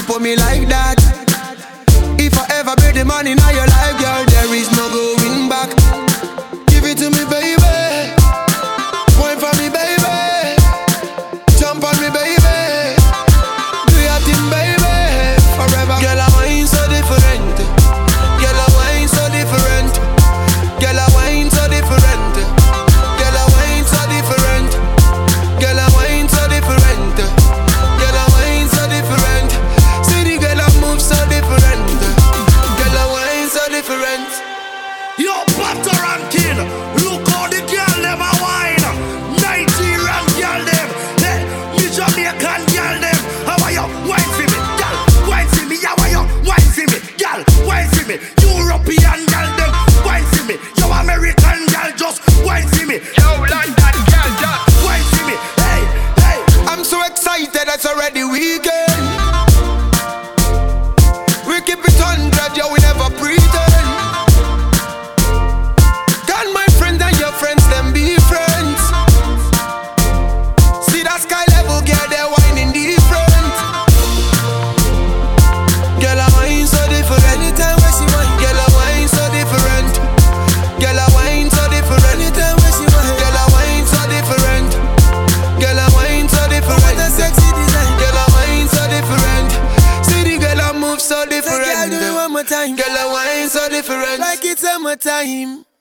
for me like that. If I ever build the money now your life, girl, there is no going back. Give it to me, baby. Point for me, baby. Jump on me, baby. Do your thing, baby. Forever. Girl, I wine so different. Girl, I wine so different. Girl, I wine so different. Girl, I wine so different. Girl, I wine so different. Girl, I wine so different. See the girl I move so different. Girl, I wine so different. Yo, butter and kid, look how the girl them a wine. Nigerian girl them, hey, me Jamaican girl them. How are you? Wine for me, girl. Wine for me, how are you? Wine for me, girl. Wine for me, European girl them. Wine for me, yo American girl just wine for me. Yo, London girl, just wine for me, hey, hey. I'm so excited, it's already weekend. We keep it 100, yo, we never pretend. Can my friends and your friends, them be friends? See that sky level, girl, they're whining different. Girl, I wine so different. Anytime when she wine, girl, I wine so different. Girl, I wine so different. Anytime when she wine, girl, I wine so different. Girl, I wine so different. What a sexy design. Girl, I wine so different. See the girl, I move so different. Girl, do it one more time. Girl, I wine so different. Like it's summertime.